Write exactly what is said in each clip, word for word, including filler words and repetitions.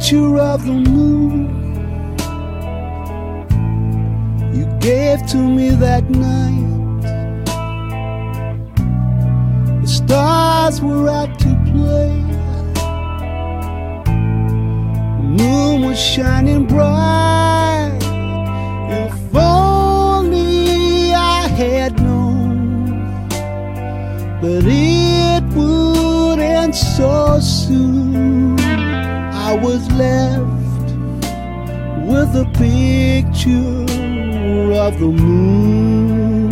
picture of the moon you gave to me that night. The stars were out to play. The moon was shining bright. If only I had known that it would end so soon. I was left with a picture of the moon.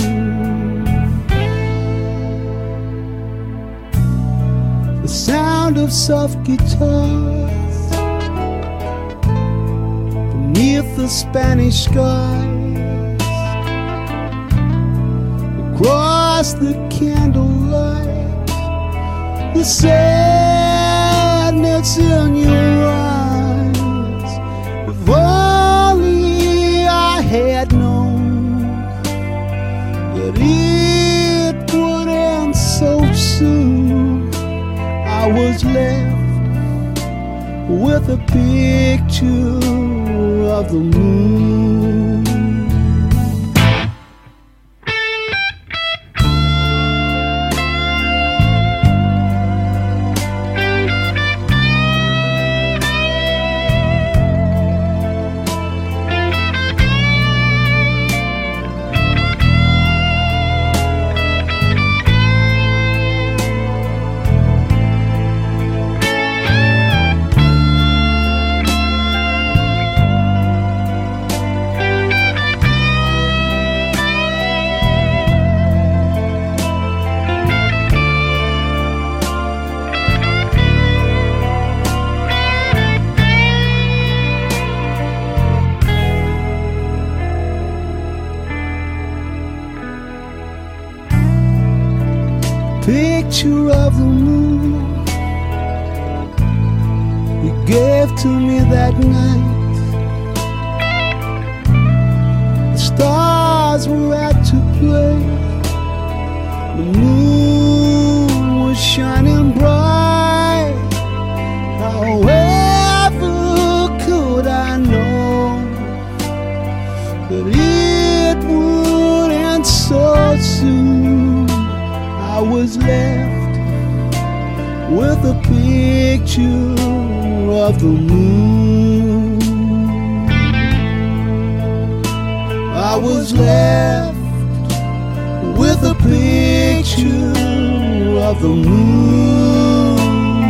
The sound of soft guitars beneath the Spanish skies, across the candlelight, the sadness in your eyes. If only I had known that it would end so soon. I was left with a picture of the moon. Picture of the moon you gave to me that night. The stars were out to play. The moon was shining bright. However could I know that it would end so soon? I was left with a picture of the moon. I was left with a picture of the moon.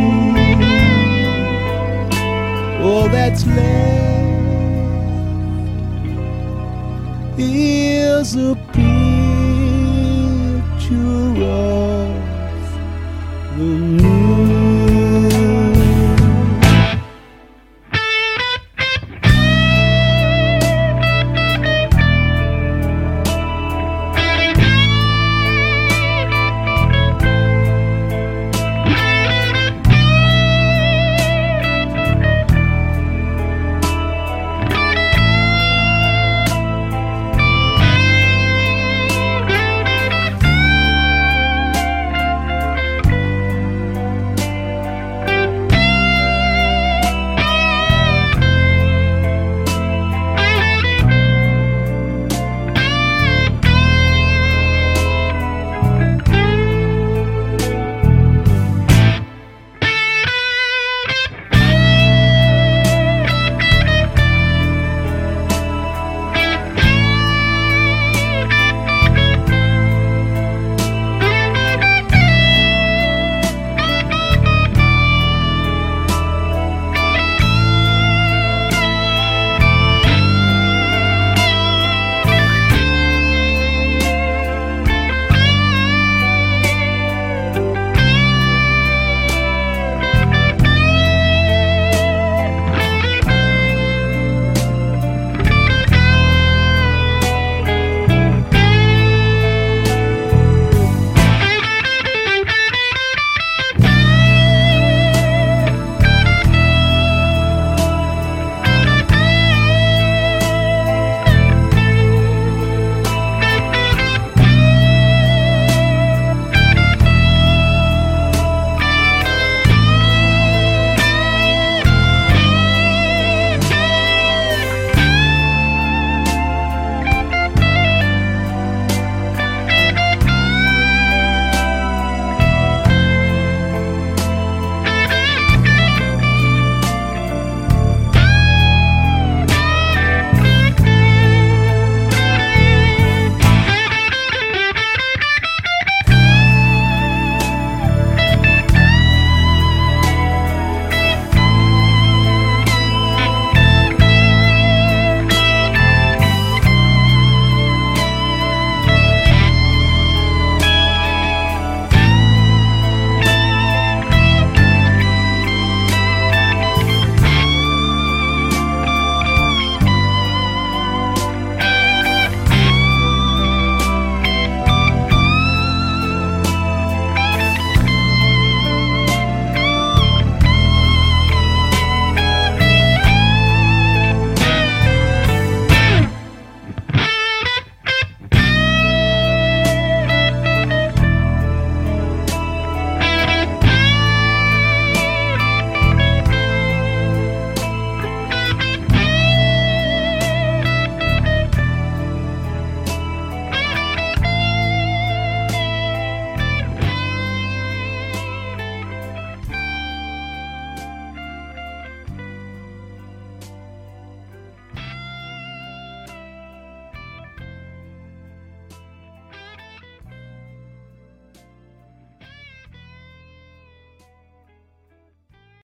All that's left is a picture of